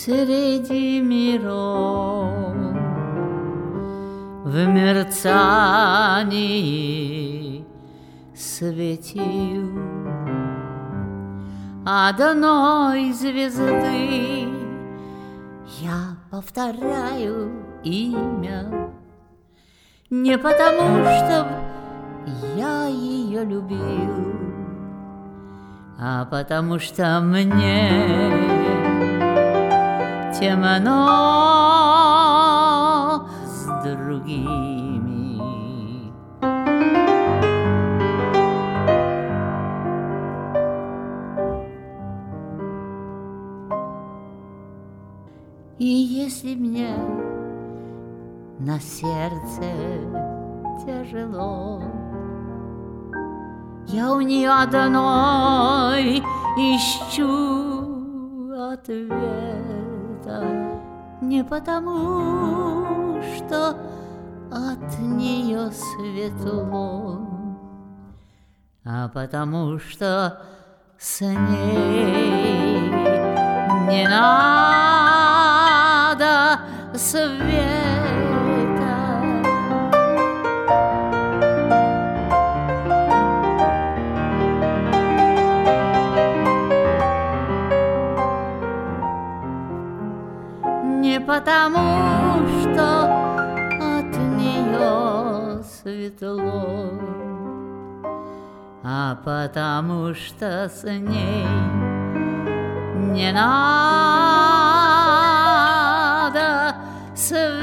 среди миров в мерцании светил одной звезды. Я повторяю имя не потому, что я ее любил, а потому что мне темно с другими. И если мне на сердце тяжело, я у нее одной ищу ответа, не потому, что от нее светло, а потому что с ней не надо света. Не потому, что от нее светло, а потому что с ней не надо света.